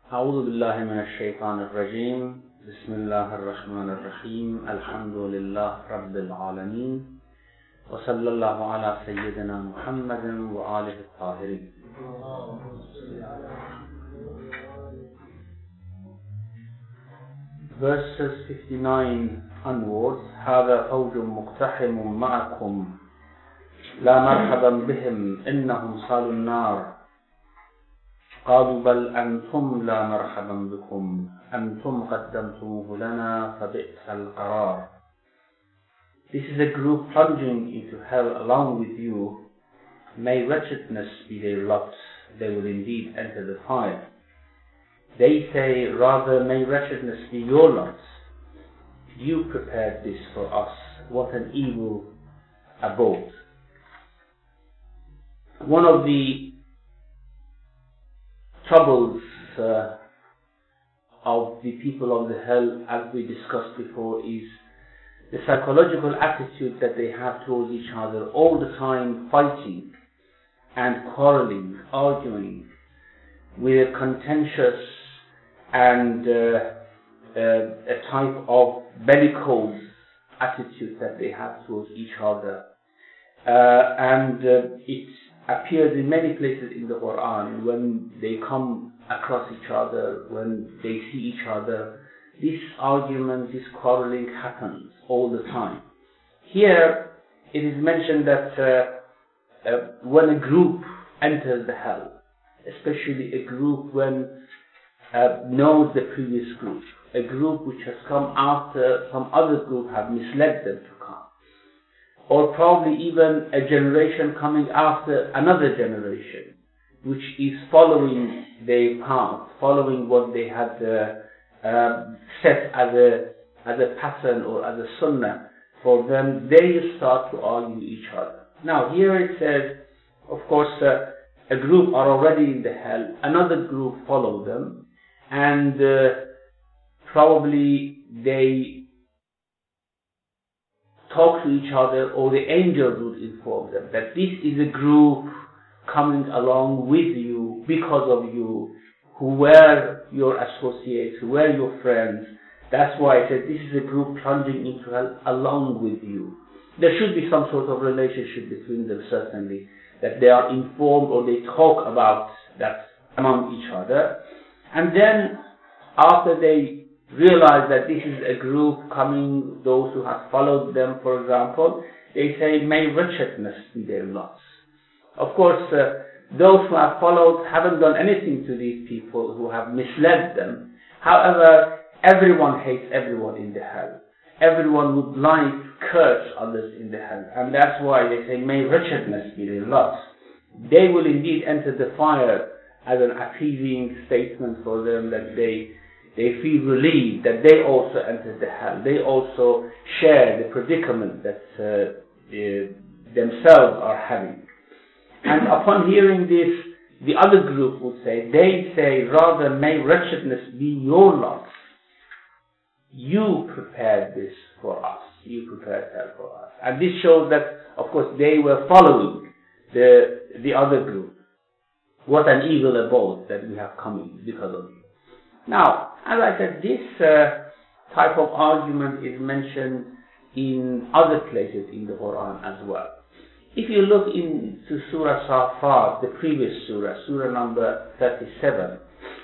أعوذ بالله من الشيطان الرجيم بسم الله الرحمن الرحيم الحمد لله رب العالمين وصلى الله على سيدنا محمد وآله الطاهرين. Verses 59 onwards. هذا فوج مقتحم معكم لا مرحبا بهم إنهم صالوا النار قالوا بل أنتم لا مرحبا بكم أنتم قدمتموه لنا فبئس القرار. This is a group plunging into hell along with you. May wretchedness be their lot, they will indeed enter the fire. They say, rather may wretchedness be your lot. You prepared this for us, what an evil abode. One of the troubles of the people of the hell, as we discussed before, is the psychological attitude that they have towards each other, all the time fighting and quarreling, arguing, with a contentious and a type of bellicose attitude that they have towards each other. It appears in many places in the Quran when they come across each other, when they see each other. This argument, this quarreling happens all the time. Here it is mentioned that when a group enters the hell, especially a group when knows the previous group, a group which has come after some other group have misled them to come, or probably even a generation coming after another generation which is following their path, following what they had set as a pattern or as a sunnah for them, they start to argue each other. Now here it says, of course, a group are already in the hell, another group follow them, and probably they talk to each other, or the angels would inform them that this is a group coming along with you, because of you, who were your associates, who were your friends. That's why I said this is a group plunging into hell along with you. There should be some sort of relationship between them, certainly, that they are informed or they talk about that among each other. And then, after they realize that this is a group coming, those who have followed them, for example, they say, may wretchedness be their lots. Of course, those who have followed haven't done anything to these people who have misled them. However, everyone hates everyone in the hell. Everyone would like to curse others in the hell. And that's why they say, may wretchedness be their lots. They will indeed enter the fire as an appeasing statement for them, that they feel relieved that they also entered the hell. They also share the predicament that themselves are having. And upon hearing this, the other group would say, they say, rather may wretchedness be your lot. You prepared this for us. You prepared hell for us. And this shows that, of course, they were following the other group. What an evil abode that we have coming because of you. Now, as I said, this type of argument is mentioned in other places in the Quran as well. If you look into Surah Safat, the previous surah, surah number 37,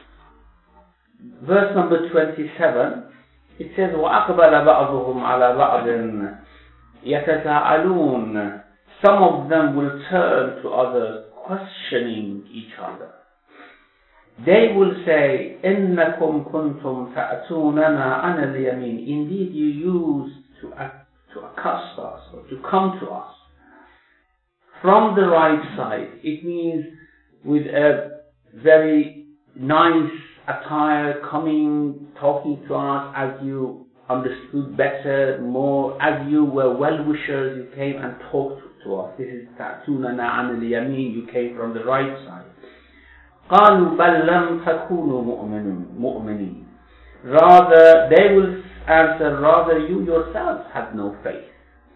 verse number 27, it says, وَأَقْبَلَ بَعْضُهُمْ عَلَى بَعْضٍ يَتَسَاءَلُونَ. Some of them will turn to others, questioning each other. They will say, إِنَّكُمْ كُنْتُمْ تَأْتُونَنَا عَنَ الْيَمِينِ. Indeed, you used to accost us, or to come to us from the right side. It means with a very nice attire, coming, talking to us as you understood better, more, as you were well-wishers, you came and talked to us. This is تَأْتُونَنَا عَنَ الْيَمِينِ. You came from the right side. قَالُوا بَلْ لَمْ تَكُونُوا مُؤْمِنِينَ. Rather, they will answer, rather you yourselves had no faith.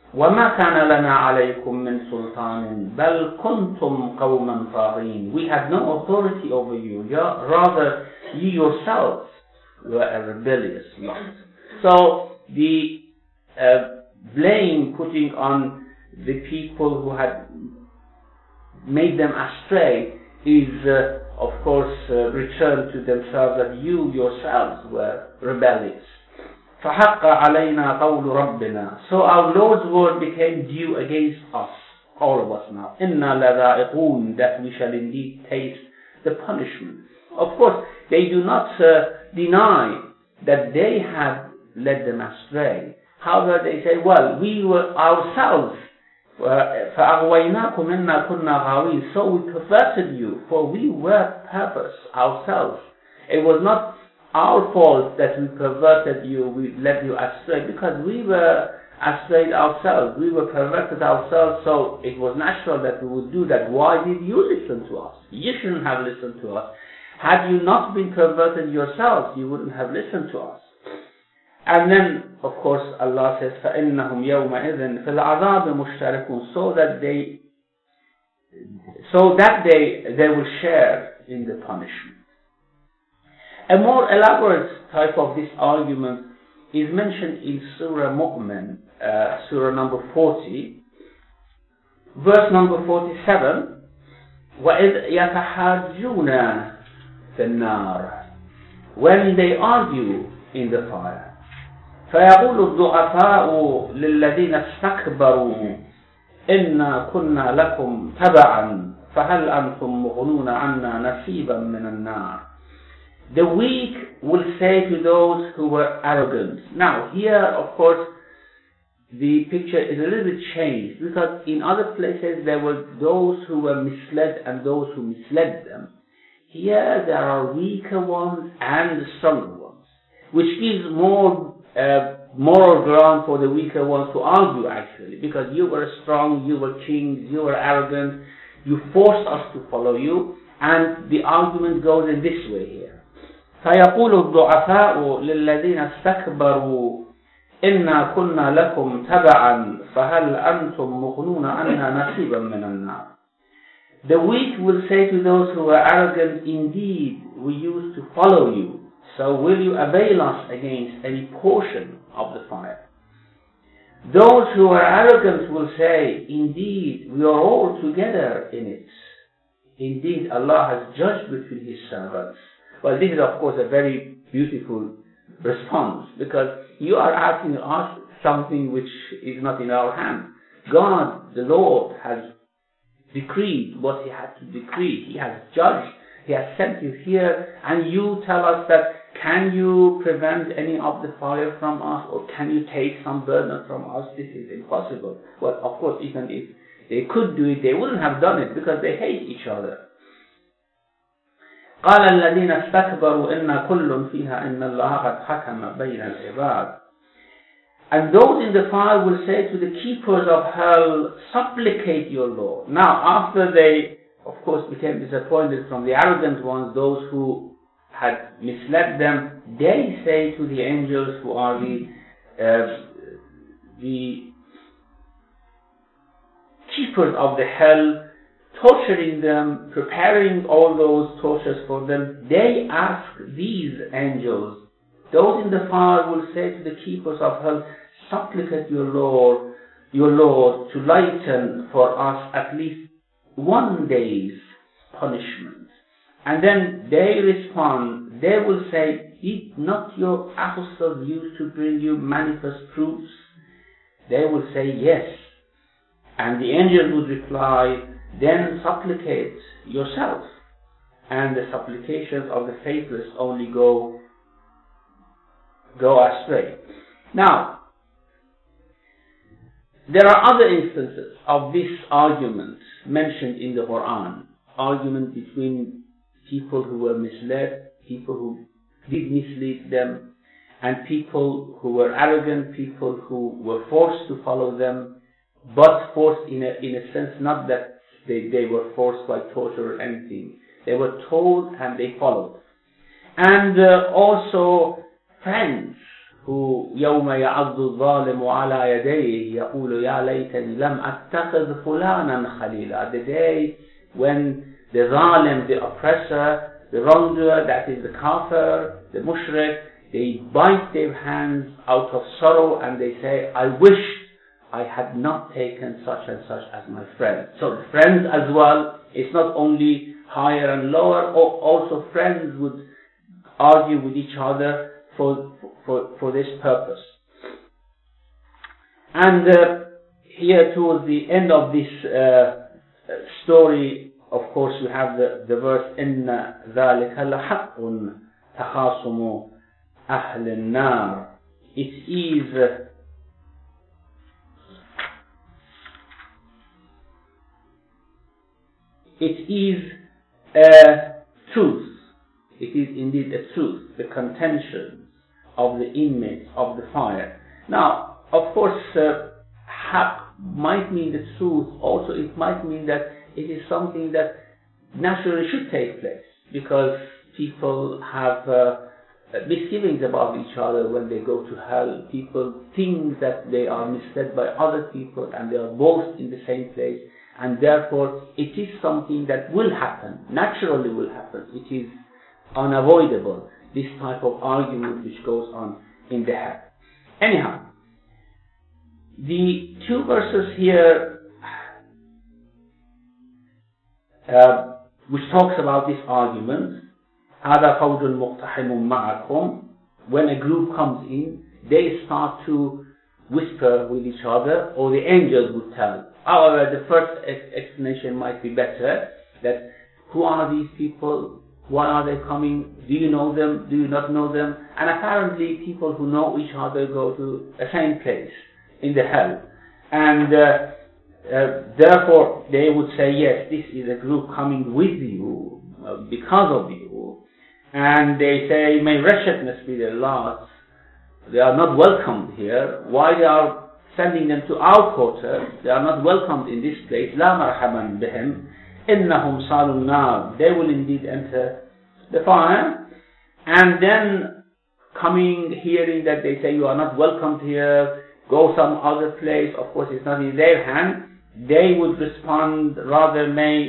وَمَا كَانَ لَنَا عَلَيْكُمْ مِنْ سُلْطَانٍ بَلْ كُنْتُمْ قَوْمًا طَاغِينَ. We had no authority over you. Rather, you yourselves were a rebellious lot. So the blame putting on the people who had made them astray is, of course, returned to themselves, that you yourselves were rebellious. فَحَقَّ عَلَيْنَا قَوْلُ رَبِّنَا. So our Lord's word became due against us, all of us now. إِنَّا لَذَائِقُونَ. That we shall indeed taste the punishment. Of course, they do not deny that they had led them astray. However, they say, well, we were ourselves, فَأَغْوَيْنَاكُمْ إِنَّا كُنَّا غَاوِينَ. So we perverted you, for we were perverse ourselves. It was not our fault that we perverted you, we led you astray, because we were astray ourselves, we were perverted ourselves, so it was natural that we would do that. Why did you listen to us? You shouldn't have listened to us. Had you not been perverted yourselves, you wouldn't have listened to us. And then, of course, Allah says, فَإِنَّهُمْ يَوْمَئِذٍ فِي الْعَذَابِ مُشْتَرِكُونَ. So that they will share in the punishment. A more elaborate type of this argument is mentioned in Surah Mu'min, Surah number 40, verse number 47. وَإِذْ يَتَحَاجُّونَ فِي النَّارِ. When they argue in the fire. فَيَقُولُ الضُّعَفَاءُ لِلَّذِينَ اسْتَكْبَرُوا إِنَّا كُنَّا لَكُمْ تَبَعًا فَهَلْ أَنْتُمْ مُغْنُونَ عَنَّا نَصِيبًا مِنَ النَّارِ. The weak will say to those who were arrogant. Now, here, of course, the picture is a little bit changed, because in other places there were those who were misled and those who misled them. Here there are weaker ones and stronger ones, which gives more moral ground for the weaker ones to argue, actually, because you were strong, you were kings, you were arrogant, you forced us to follow you, and the argument goes in this way here. فَيَقُولُ الضُّعَفَاءُ لِلَّذِينَ اسْتَكْبَرُوا إِنَّا كُنَّا لَكُمْ تَبَعًا فَهَلْ أَنْتُمْ مُغْنُونَ عَنَّا نَصِيبًا مِنَ النَّارِ. The weak will say to those who are arrogant, indeed, we used to follow you, so will you avail us against any portion of the fire? Those who are arrogant will say, indeed, we are all together in it. Indeed, Allah has judged between His servants. Well, this is, of course, a very beautiful response, because you are asking us something which is not in our hands. God, the Lord, has decreed what He had to decree. He has judged. He has sent you here, and you tell us that, can you prevent any of the fire from us, or can you take some burden from us? This is impossible. Well, of course, even if they could do it, they wouldn't have done it, because they hate each other. قال الذين استكبروا إن كل فيها إن الله قد حكم بين العباد. And those in the fire will say to the keepers of hell, supplicate your Lord. Now, after they, of course, became disappointed from the arrogant ones, those who had misled them, they say to the angels who are the keepers of the hell, torturing them, preparing all those tortures for them, they ask these angels, those in the fire will say to the keepers of hell, supplicate your Lord to lighten for us at least one day's punishment. And then they respond, they will say, did not your apostles used to bring you manifest proofs? They will say, yes. And the angel would reply, then supplicate yourself. And the supplications of the faithless only go astray. Now, there are other instances of this argument mentioned in the Quran. Argument between people who were misled, people who did mislead them, and people who were arrogant, people who were forced to follow them, but forced in a sense, not that they were forced by torture or anything. They were told and they followed. And also friends who يوم يعض الظالم على يديه يقول يا ليتني لم أتخذ فلانا خليلا. The day when the zalim, the oppressor, the wrongdoer, that is the kafir, the mushrik, they bite their hands out of sorrow and they say, I wish I had not taken such and such as my friend. So friends as well, it's not only higher and lower, also friends would argue with each other for this purpose. And here towards the end of this story, of course we have the verse إِنَّ ذَلِكَ لَحَقٌ تَخَاصُمُ أَهْلِ النَّارِ. It is a truth. It is indeed a truth, the contention of the inmates of the fire. Now, of course, haq might mean the truth. Also, it might mean that it is something that naturally should take place, because people have misgivings about each other when they go to hell. People think that they are misled by other people and they are both in the same place, and therefore it is something that will happen, naturally will happen. It is unavoidable, this type of argument which goes on in the hell. Anyhow, the two verses here which talks about this argument, هذا فوج مقتحم معكم, when a group comes in, they start to whisper with each other, or the angels would tell. However, the first explanation might be better, that who are these people? Why are they coming? Do you know them? Do you not know them? And apparently people who know each other go to the same place in the hell. And therefore they would say, yes, this is a group coming with you, because of you. And they say, may wretchedness be their lot. They are not welcomed here. Why they are sending them to our quarters? They are not welcomed in this place. لا مرحبا بهم إنهم صالوا النار. They will indeed enter the fire. And then coming, hearing that they say you are not welcomed here, go some other place. Of course, it's not in their hand. They would respond, rather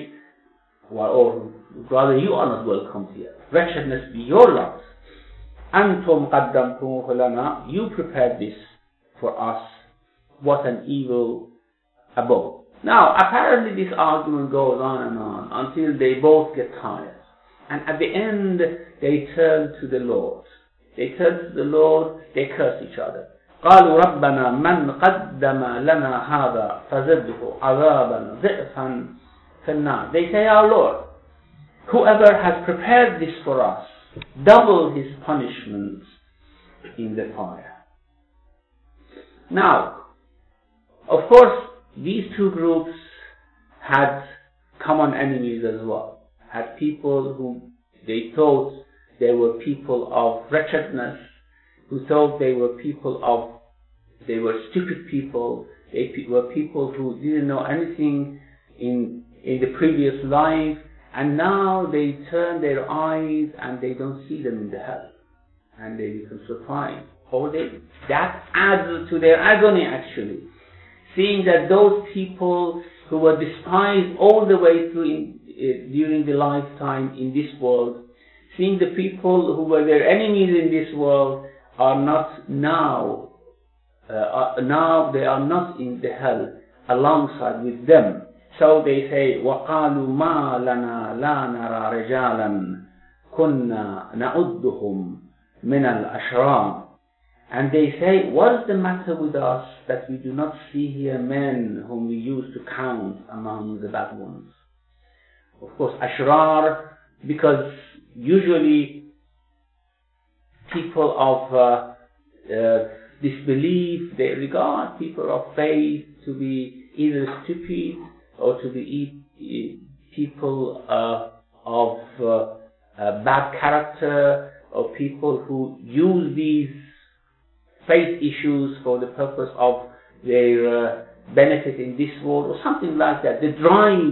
you are not welcomed here. Wretchedness be your lot. أنتم قدمتموه لنا. You prepared this for us. What an evil abode. Now, apparently this argument goes on and on until they both get tired. And at the end, they turn to the Lord. They turn to the Lord, they curse each other. قالوا ربنا من قدم لنا هذا فزده عذابا ضعفا في النار. They say, our Lord, whoever has prepared this for us, double his punishment in the fire. Now, of course, these two groups had common enemies as well. Had people who they thought they were people of wretchedness, who thought they were stupid people, they were people who didn't know anything in the previous life, and now they turn their eyes and they don't see them in the hell, and they become surprised. Or that adds to their agony actually, seeing that those people who were despised all the way through during the lifetime in this world, seeing the people who were their enemies in this world are not now they are not in the hell alongside with them. So they say, وَقَالُوا مَا لَنَا لَا نَرَى رِجَالًا كُنَّا نَعُدُّهُمْ مِنَ الْأَشْرَارِ. And they say, what is the matter with us that we do not see here men whom we used to count among the bad ones? Of course, ashrar, because usually people of disbelief, they regard people of faith to be either stupid or to be people of bad character, or people who use these faith issues for the purpose of their benefit in this world, or something like that. The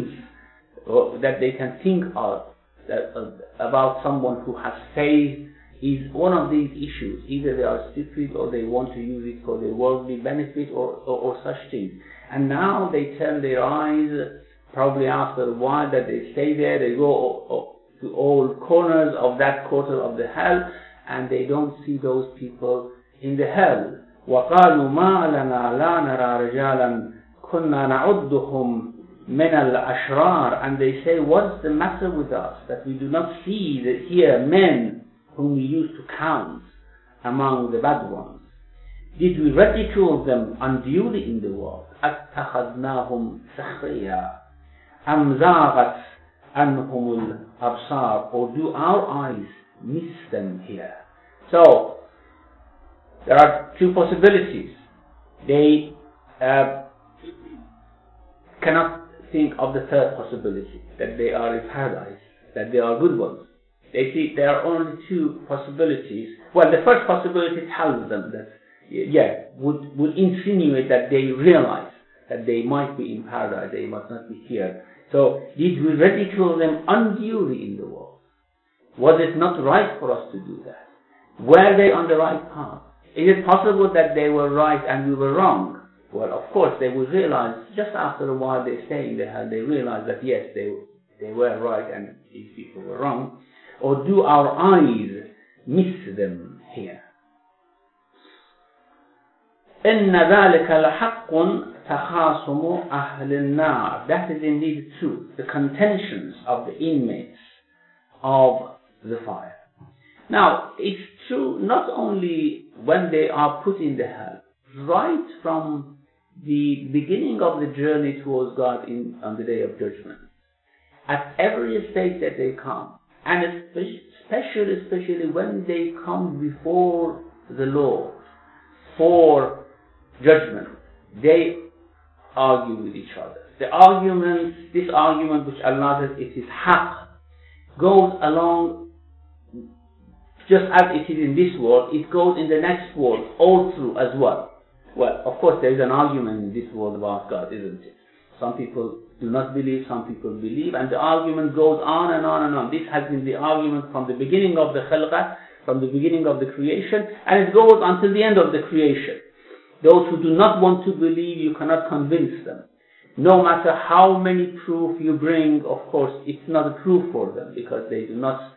drive that they can think of about someone who has faith is one of these issues. Either they are stupid or they want to use it for their worldly benefit or such things. And now they turn their eyes, probably after a while that they stay there, they go to all corners of that quarter of the hell, and they don't see those people in the hell. وَقَالُوا مَا لَنَا لَا نَرَى رِجَالًا كُنَّا نَعُدُّهُمْ مِنَ الْأَشْرَارِ. And they say, what's the matter with us that we do not see here men whom we used to count among the bad ones? Did we ridicule them unduly in the world? أَتَّخَذْنَاهُمْ سَخْرِيًّا أَمْ زَاغَتْ عَنْهُمُ الْأَبْصَارُ. Or do our eyes miss them here? So, there are two possibilities. They cannot think of the third possibility, that they are in paradise, that they are good ones. They see there are only two possibilities. Well, the first possibility tells them that, would insinuate that they realize that they might be in paradise, they must not be here. So, did we ridicule them unduly in the world? Was it not right for us to do that? Were they on the right path? Is it possible that they were right and we were wrong? Well, of course, they would realize, just after a while they stay in the hell, they realize that yes, they were right and these people were wrong. Or do our eyes miss them here? إِنَّ ذَلِكَ لَحَقٌّ تَخَاصُمُ أَهْلِ النَّارِ. That is indeed true, the contentions of the inmates of the fire. Now, it's true not only when they are put in the hell, right from the beginning of the journey towards God on the Day of Judgment. At every stage that they come, and especially when they come before the Lord for judgment, they argue with each other. This argument which Allah says it is haqq, goes along just as it is in this world, it goes in the next world all through as well. Well, of course there is an argument in this world about God, isn't it? Some people do not believe, some people believe, and the argument goes on and on and on. This has been the argument from the beginning of the khalqah, from the beginning of the creation, and it goes until the end of the creation. Those who do not want to believe, you cannot convince them. No matter how many proof you bring, of course, it's not a proof for them, because they do not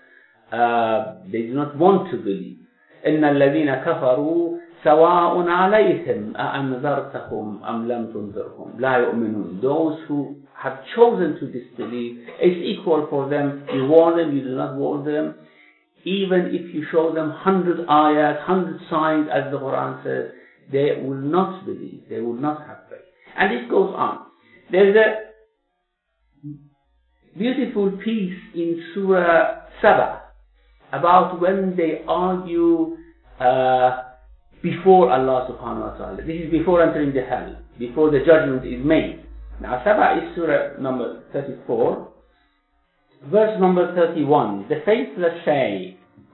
want to believe. إِنَّ الَّذِينَ كَفَرُوا سَوَاءٌ عَلَيْهِمْ أَأَنذَرْتَهُمْ أَمْ لَمْ تُنذِرْهُمْ لَا يُؤْمِنُونَ. Those who have chosen to disbelieve, it's equal for them. You warn them, you do not warn them. Even if you show them 100 ayahs, 100 signs, as the Quran says, they will not believe, they will not have faith. And this goes on. There's a beautiful piece in Surah Saba about when they argue before Allah subhanahu wa ta'ala. This is before entering the hell, before the judgment is made. Now Saba is Surah number 34, verse number 31. The faithless say,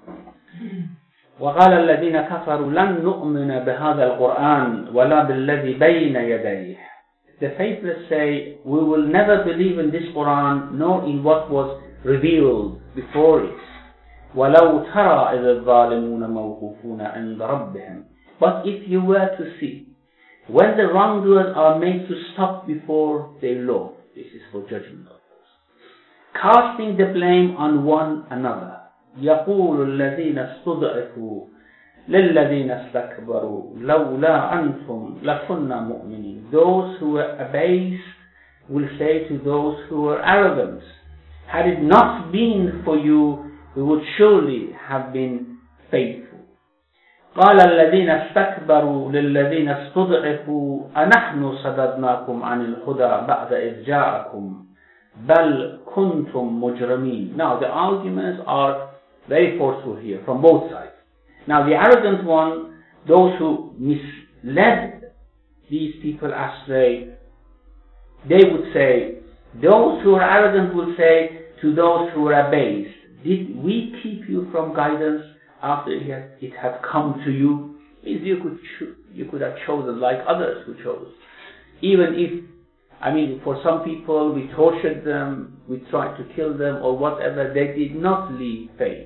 وَقَالَ الَّذِينَ كَفَرُوا لَن نُؤْمِنَ بِهَذَا الْقُرْآنِ وَلَا بِالَّذِي بَيْنَ يَدَيْهِ. The faithless say, we will never believe in this Quran, nor in what was revealed before it. وَلَوْ تَرَى إِذَا الظَّالِمُونَ مَوْقُوفُونَ عِنْدَ رَبِّهِمْ. But if you were to see, when the wrongdoers are made to stop before their Lord, this is for judgment of course, casting the blame on one another, يَقُولُ الَّذِينَ اسْتُضْعِفُوا لِلَّذِينَ اسْتَكْبَرُوا لَوْلَا أَنْتُمْ لَكُنَّا مُؤْمِنِينَ. Those who were abased will say to those who were arrogant, had it not been for you, we would surely have been faithful. قال الذين استكبروا للذين استضعفوا أنحن صددناكم عن الهدى بعد إذ جاءكم بل كنتم مجرمين. Now the arguments are very forceful here from both sides. Now the arrogant one, those who misled these people astray, they would say, those who are arrogant will say to those who are abased, did we keep you from guidance after it had come to you? You could have chosen like others who chose. Even if, for some people we tortured them, we tried to kill them or whatever, they did not leave faith.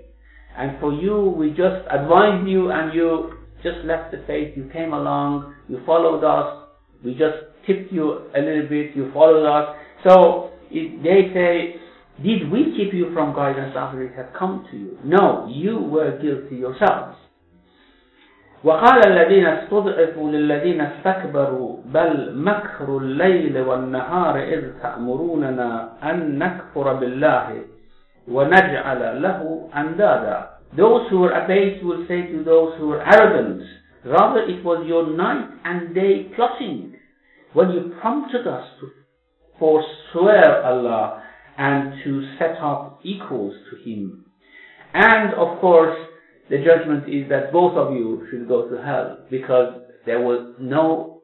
And for you, we just advised you and you just left the faith. You came along, you followed us, we just tipped you a little bit, you followed us. So they say, did we keep you from guidance after it had come to you? No, you were guilty yourselves. وقال الذين استضعفوا للذين استكبروا بل مكر الليل والنهار إذ تأمروننا أن نكفر بالله وَنَجْعَلَ لَهُ أَنْدَادًا. Those who were abased will say to those who were arrogant, rather it was your night and day plotting when you prompted us to forswear Allah and to set up equals to Him. And of course, the judgment is that both of you should go to hell, because there was no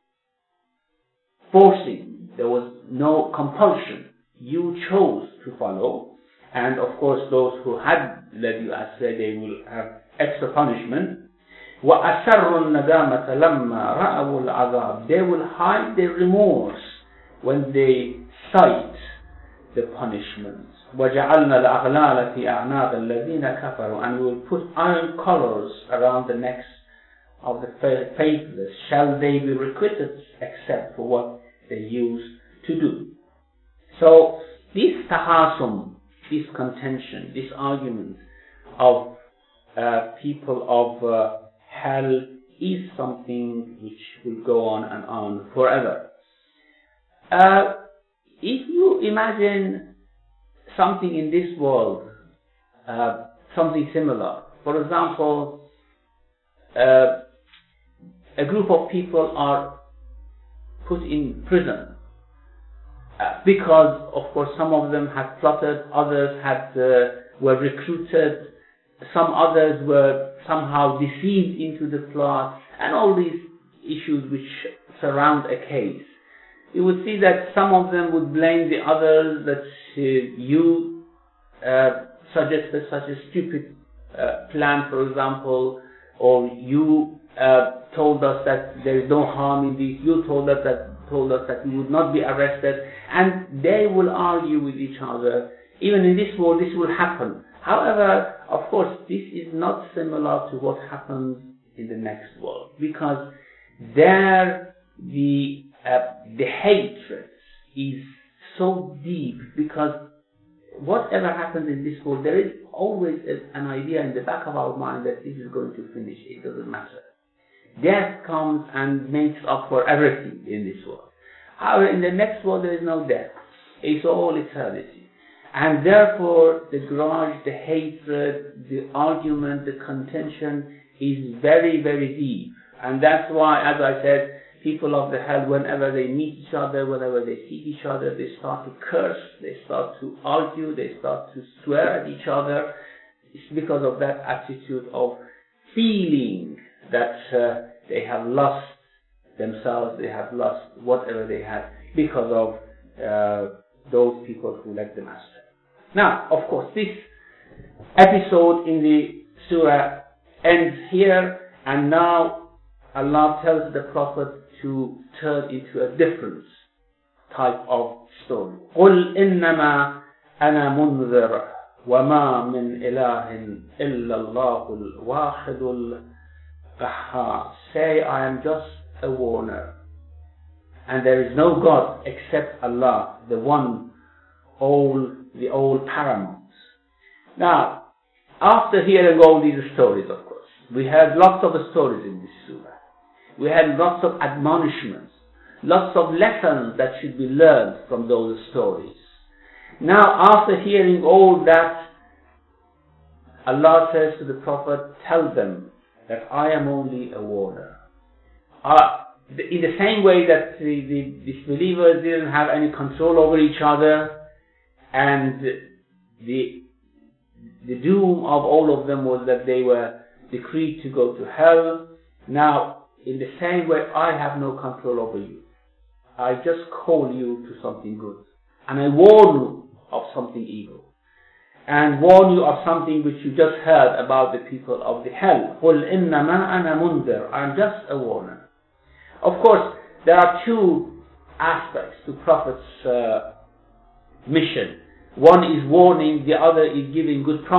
forcing, there was no compulsion. You chose to follow. And of course, those who had led you astray, they will have extra punishment. وَأَسَرُّوا النَّدَامَةَ لَمَّا رَأَوُا الْعَذَابِ. They will hide their remorse when they sight the punishment. وَجَعَلْنَا الْأَغْلَالَ فِي أَعْنَاقِ الَّذِينَ كَفَرُوا. And we will put iron collars around the necks of the faithless. Shall they be requited except for what they used to do? So this tahasum, this contention, this argument of people of hell is something which will go on forever. If you imagine something in this world, something similar, for example, a group of people are put in prison, because, of course, some of them had plotted, others were recruited, some others were somehow deceived into the plot, and all these issues which surround a case. You would see that some of them would blame the others, that you suggested such a stupid plan, for example, or you told us that there is no harm in this, you told us that we would not be arrested, and they will argue with each other. Even in this world, this will happen. However, of course, this is not similar to what happens in the next world, because there the hatred is so deep, because whatever happens in this world, there is always an idea in the back of our mind that this is going to finish. It doesn't matter. Death comes and makes up for everything in this world. However, in the next world there is no death. It's all eternity. And therefore, the grudge, the hatred, the argument, the contention is very, very deep. And that's why, as I said, people of the hell, whenever they meet each other, whenever they see each other, they start to curse, they start to argue, they start to swear at each other. It's because of that attitude of feeling that they have lost themselves, they have lost whatever they had because of those people who led them astray. Now, of course, this episode in the surah ends here, and now Allah tells the Prophet to turn into a different type of story. قُلْ إِنَّمَا أَنَا مُنذِرٌ وَمَا مِنْ إِلَهٍ إِلَّا اللَّهُ الْوَاحِدُ الْقَهَّارُ. Say, I am just a warner, and there is no God except Allah, the one, the all paramount. Now, after hearing all these stories, of course, we had lots of stories in this surah. We had lots of admonishments, lots of lessons that should be learned from those stories. Now, after hearing all that, Allah says to the Prophet, tell them that I am only a warner. In the same way that the disbelievers didn't have any control over each other, and the doom of all of them was that they were decreed to go to hell. Now, in the same way, I have no control over you. I just call you to something good, and I warn you of something evil, and warn you of something which you just heard about the people of the hell. قُلْ إِنَّمَا أَنَا مُنذِرٌ. I'm just a warner. Of course, there are two aspects to Prophet's mission. One is warning, the other is giving good promise.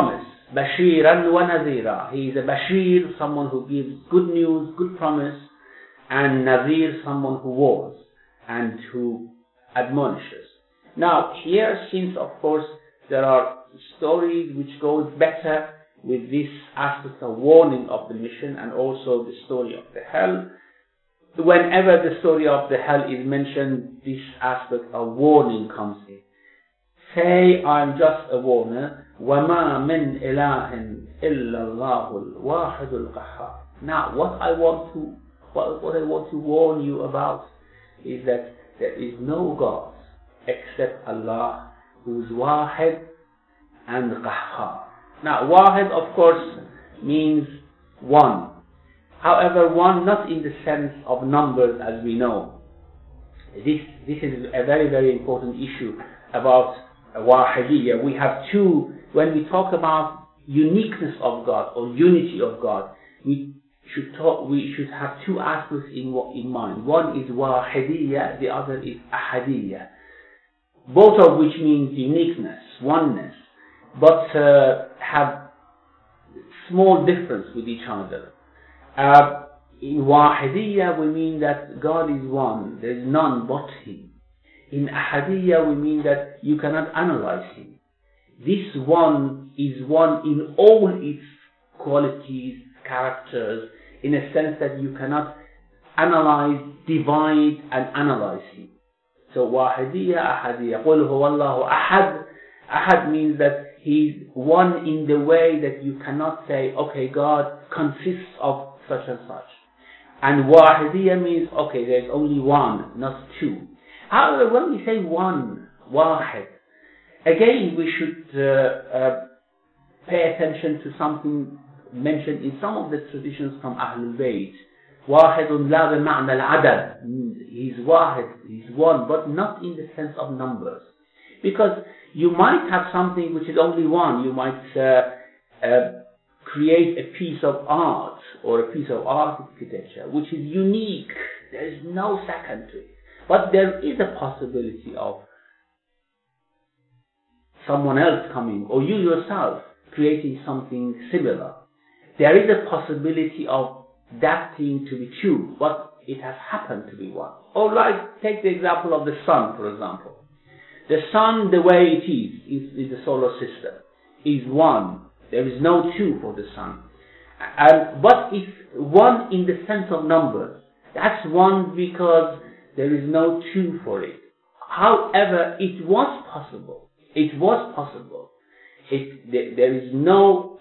Bashiran wa Nazira. He is a Bashir, someone who gives good news, good promise, and Nazir, someone who warns and who admonishes. Now, here, since of course there are stories which goes better with this aspect of warning of the mission and also the story of the hell, whenever the story of the hell is mentioned, this aspect of warning comes in. Say, I'm just a warner. وَمَا مِنْ إِلَهٍ إِلَّا اللَّهُ الْوَاحِدُ الْقَهَّارُ. Now, what I want to warn you about is that there is no God except Allah, who is Wahid and Qahhar. Now, Wahid, of course, means one. However, one not in the sense of numbers as we know. This is a very, very important issue about Wahidiyya. We have two, when we talk about uniqueness of God or unity of God, we should have two aspects in mind. One is Wahidiyya, the other is Ahadiyya. Both of which means uniqueness, oneness, but have small difference with each other. In Wahidiyya we mean that God is one, there is none but Him. In Ahadiyya we mean that you cannot analyze Him. This one is one in all its qualities, characters, in a sense that you cannot analyze, divide and analyze Him. So Wahidiyya, Ahadiyya. قُلْ هُوَ اللَّهُ أَحَدٌ. Ahad means that He's one in the way that you cannot say, okay, God consists of such and such. And Wahidiyya means, okay, there's only one, not two. However, when we say one, Wahid, again we should pay attention to something mentioned in some of the traditions from Ahlul Bayt. Wahidun la bima'na al-adad. He's Wahid, he's one, but not in the sense of numbers. Because you might have something which is only one. You might create a piece of art or a piece of architecture which is unique. There is no second to it. But there is a possibility of someone else coming or you yourself creating something similar. There is a possibility of that thing to be two, but it has happened to be one. Or like, take the example of the sun, for example. The sun, the way it is the solar system, is one. There is no two for the sun. But it's one in the sense of numbers. That's one because there is no two for it. However, it was possible. It was possible. There is no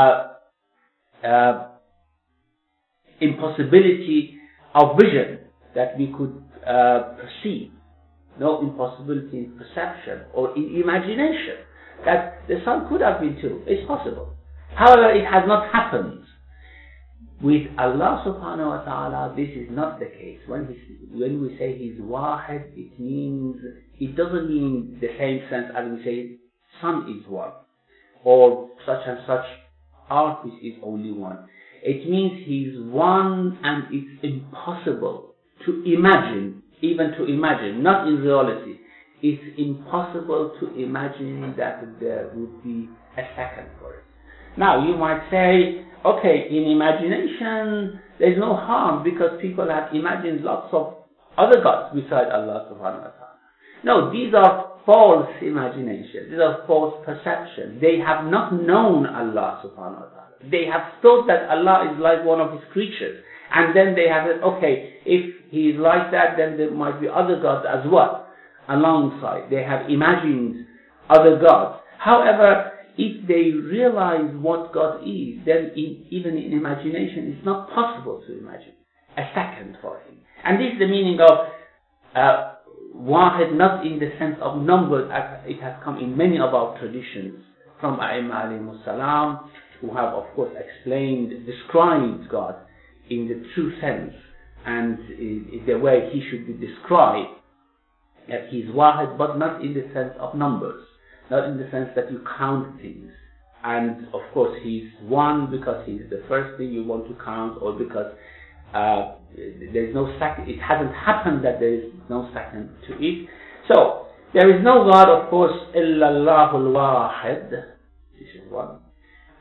impossibility of vision that we could perceive. No impossibility in perception or in imagination that the sun could have been two. It's possible. However, it has not happened. With Allah subhanahu wa ta'ala, this is not the case. When we say He's Wahid, it doesn't mean the same sense as we say sun is one, or such and such artist is only one. It means He's one and it's impossible to imagine, even to imagine, not in reality. It's impossible to imagine that there would be a second for it. Now, you might say, okay, in imagination, there's no harm because people have imagined lots of other gods beside Allah subhanahu wa ta'ala. No, these are false imaginations. These are false perceptions. They have not known Allah subhanahu wa ta'ala. They have thought that Allah is like one of His creatures. And then they have said, okay, if He is like that, then there might be other gods as well alongside. They have imagined other gods. However, if they realize what God is, then even in imagination, it's not possible to imagine a second for Him. And this is the meaning of Wahid, not in the sense of numbers, as it has come in many of our traditions from A'imma alayhimus salam, who have, of course, described God in the true sense and in the way He should be described, that He is Wahid, but not in the sense of numbers. Not in the sense that you count things. And of course He's one because He's the first thing you want to count, or because there's no second. It hasn't happened that there is no second to it. So there is no God, of course, إِلَّا اللَّهُ الْوَاحِدُ. This is one.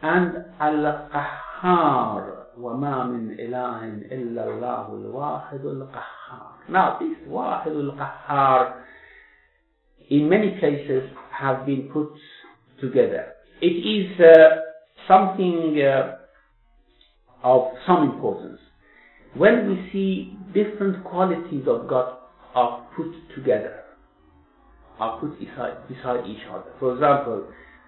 and Al-Qahhar. وَمَا مِنْ إِلَهٍ إِلَّا اللَّهُ الْوَاحِدُ الْقَهَّارُ. Now this Wahid al-Qahhar in many places have been put together. It is something of some importance. When we see different qualities of God are put together, are put beside each other. For example,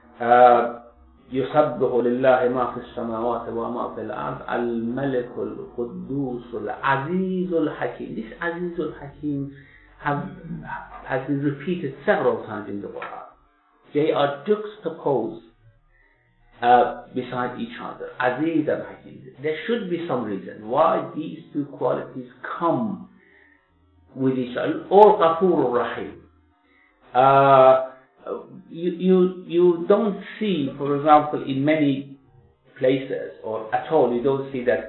يسبح لله ما في السماوات وما في الأرض الملك القدوس العزيز الحكيم. This Aziz al-Hakim has been repeated several times in the Quran. They are juxtaposed beside each other. Aziz and Hakim. There should be some reason why these two qualities come with each other. Or Ghafur Rahim. You don't see, for example, in many places or at all, you don't see that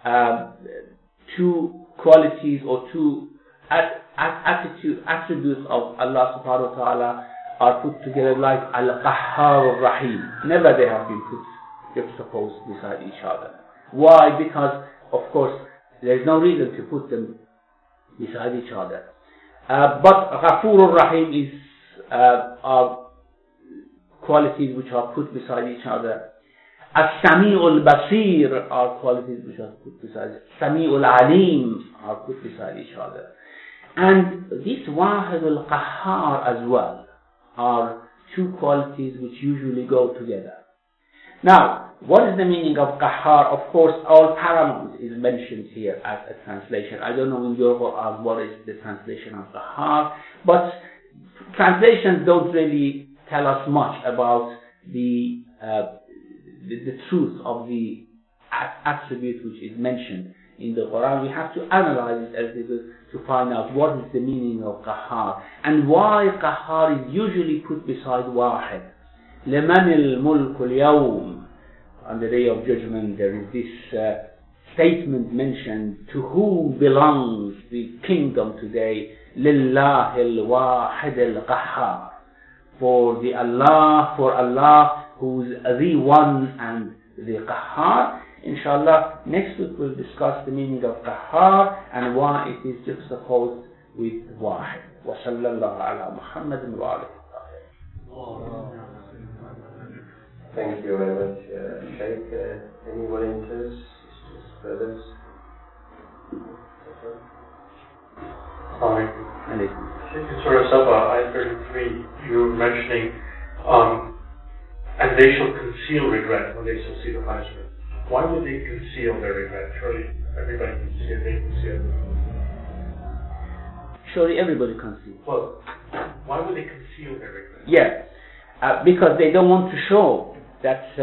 two qualities or two attributes of Allah subhanahu wa ta'ala are put together like Al-Qahhar Rahim. Never they have been put juxtaposed beside each other. Why? Because of course there is no reason to put them beside each other. But Ghafur Rahim is are qualities which are put beside each other. As-Sami'ul Basir are qualities which are put beside each other. Sami'ul Alim are put beside each other. And this Wahid al-Qahhar as well are two qualities which usually go together. Now, what is the meaning of Qahhar? Of course, all paramount is mentioned here as a translation. I don't know in your Quran what is the translation of Qahhar, but translations don't really tell us much about the truth of the attribute which is mentioned in the Quran. We have to analyze it as to find out what is the meaning of Qahhar and why Qahhar is usually put beside Wahid. لَمَنِ الْمُلْكُ الْيَوْمِ. On the Day of Judgment there is this statement mentioned, to whom belongs the kingdom today? لِلَّهِ الْوَاحِدِ الْقَهَّارِ. For Allah who is the one and the Qahhar. Inshallah, next week we'll discuss the meaning of Qahhar and why it is juxtaposed with Wahid. Wa sallallahu ala Muhammadin wa alihi. Thank you very much, Shaykh. Any volunteers, sisters, brothers? Shaykh in Surah Saba, Ayat 33, you were mentioning, and they shall conceal regret when they shall see the punishment. Why would they conceal their regret? Surely everybody can see it, they can see it. Surely everybody can see it. Well, why would they conceal their regret? Yes, because they don't want to show that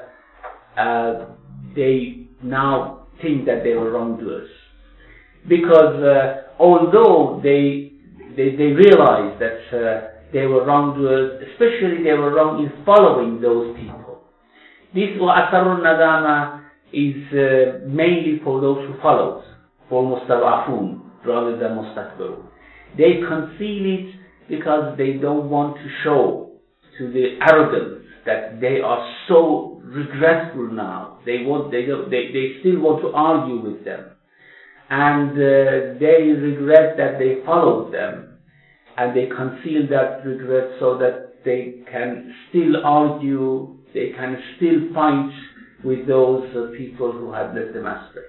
they now think that they were wrongdoers. Because although they realized that they were wrongdoers, especially they were wrong in following those people. This وَأَسَرُّ النَّدَامَةِ is mainly for those who followed, for مُسْتَضْعَفُونَ rather than مُسْتَكْبِرُونَ. They conceal it because they don't want to show to the arrogance that they are so regretful now. They still want to argue with them. And they regret that they followed them. And they conceal that regret so that they can still argue, they can still fight with those people who had led them astray.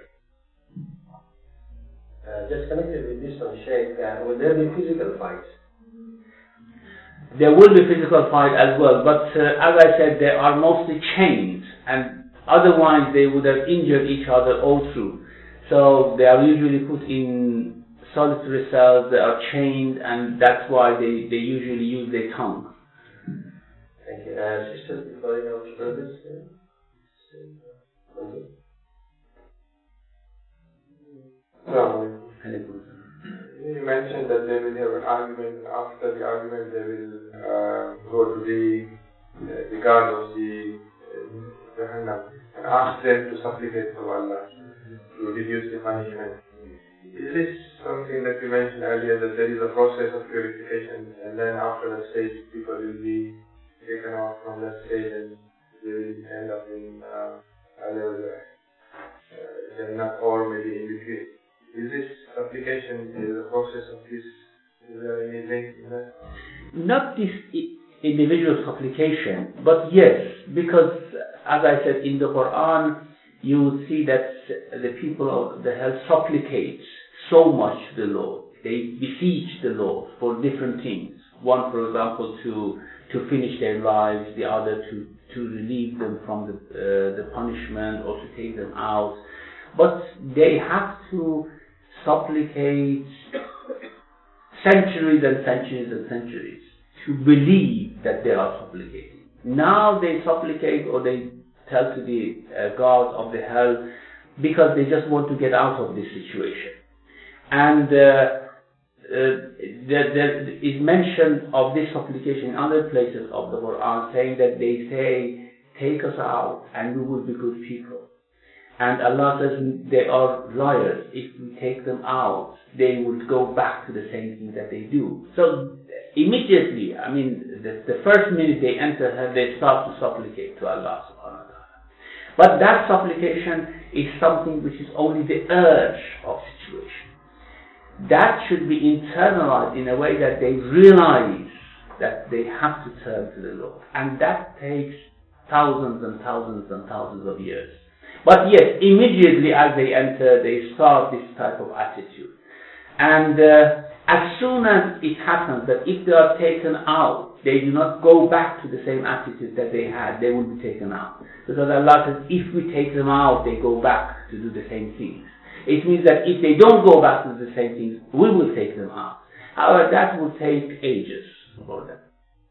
Just connected with this one, Shaykh, will there be physical fights? There will be physical fight as well, but as I said, they are mostly chained, and otherwise they would have injured each other all through. So they are usually put in solitary cells, they are chained, and that's why they usually use their tongue. Thank you. Sisters, before you have brothers? You mentioned that they will have an argument, and after the argument they will go to the guard of the Jahannam and ask them to supplicate to Allah to reduce the punishment. Is this something that you mentioned earlier, that there is a process of purification, and then after that stage people will be taken off from that stage and they will end up in supplication is the process of this. Is there any link in that? Not this individual supplication, but yes, because as I said in the Quran, you will see that the people of the hell supplicate so much to the Lord. They beseech the Lord for different things. One, for example, to finish their lives, the other to relieve them from the punishment or to take them out. But they have to supplicate centuries and centuries and centuries to believe that they are supplicating. Now they supplicate or they tell to the gods of the hell because they just want to get out of this situation. And there is mention of this supplication in other places of the Quran, saying that they say, take us out and we will be good people. And Allah says they are liars. If we take them out, they would go back to the same thing that they do. So immediately, I mean, the first minute they enter hell, they start to supplicate to Allah subhanahu wa ta'ala. But that supplication is something which is only the urge of situation. That should be internalized in a way that they realize that they have to turn to the Lord. And that takes thousands and thousands and thousands of years. But yes, immediately as they enter, they start this type of attitude. And as soon as it happens that if they are taken out, they do not go back to the same attitude that they had, they will be taken out. Because Allah says, if we take them out, they go back to do the same things. It means that if they don't go back to the same things, we will take them out. However, that will take ages for them.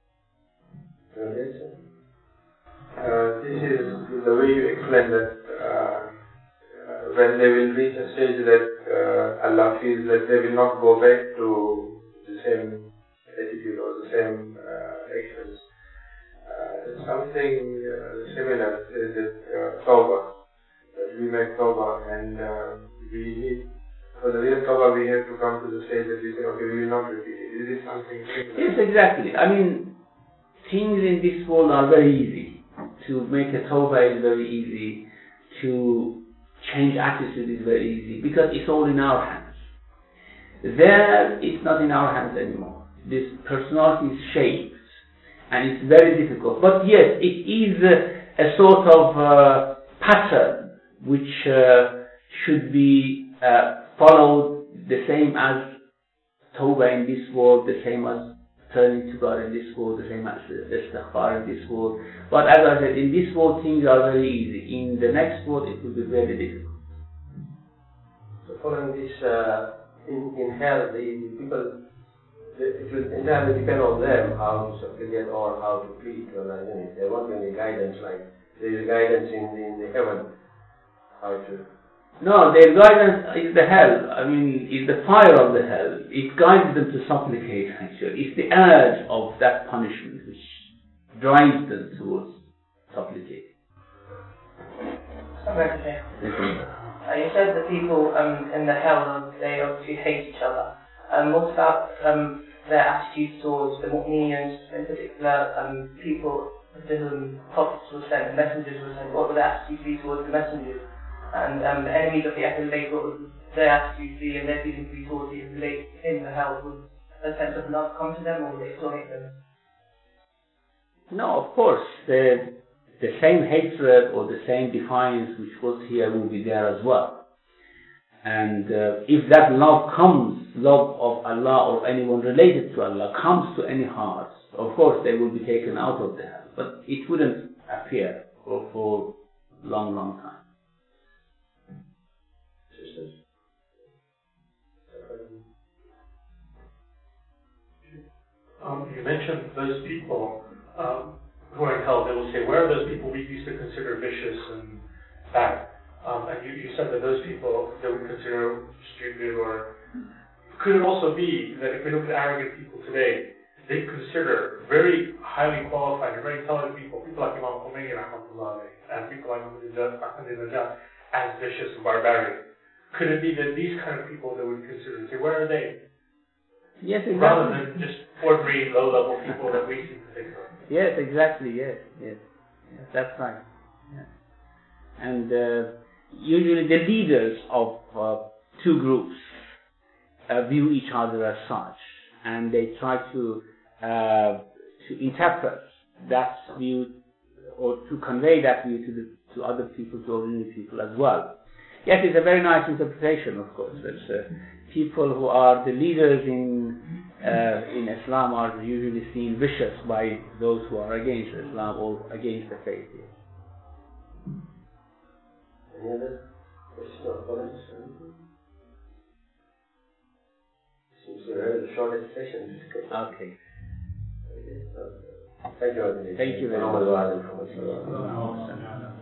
This is the way you explain that when they will reach a stage that Allah feels that they will not go back to the same attitude or the same actions. Something similar is that Tawbah, that we make Tawbah and we need, for the real Tawbah we have to come to the stage that we say, okay, we will not repeat it. Is this something similar? Yes, exactly. I mean, things in this world are very easy. To make a Tawbah is very easy. To change attitude is very easy because it's all in our hands. There, it's not in our hands anymore. This personality is shaped and it's very difficult. But yes, it is a sort of pattern which should be followed the same as Tawbah in this world, the same as turning to God in this world, the same as istighfar in this world. But as I said, in this world things are very easy. In the next world it will be very difficult. So following this, in hell, the people, it will entirely depend on them how to supplicate or how to plead to Allah. If they want any guidance, like there is guidance in the heaven, how to... No, their guidance is the hell. I mean, is the fire of the hell. It guides them to supplicate, actually. It's the urge of that punishment which drives them towards supplicating. You said the people in the hell, they obviously hate each other. What about their attitudes towards the mu'mineen, in particular, people to whom prophets were sent and messengers were sent? What would their attitudes be towards the messengers? And the enemies of the Ahlul Bayt, what would their attitudes be and their feelings be towards the Ahlul Bayt in the hell? Would a sense of love come to them, or would they still hate them? No, of course. The same hatred or the same defiance which was here will be there as well. And if that love comes, love of Allah or anyone related to Allah comes to any heart, of course they will be taken out of the hell. But it wouldn't appear for a long, long time. You mentioned those people who are in hell. They will say, where are those people we used to consider vicious and bad? And you said that those people they would consider stupid, or could it also be that if we look at arrogant people today, they consider very highly qualified and very intelligent people like Imam Khomeini and people like Ahmadinejad as vicious and barbaric? Could it be that these kind of people they would consider and say, where are they? Yes, exactly. Rather than just ordinary low-level people that we seem to think of. Yes, exactly. Yes, that's right. Yes. And usually the leaders of two groups, view each other as such, and they try to interpret that view or to convey that view to other people, to ordinary people as well. Yes, it's a very nice interpretation, of course. That people who are the leaders in Islam are usually seen vicious by those who are against Islam or against the faith. Any other question or comments? Seems to be the shortest session. Okay. Thank you. Thank you very much.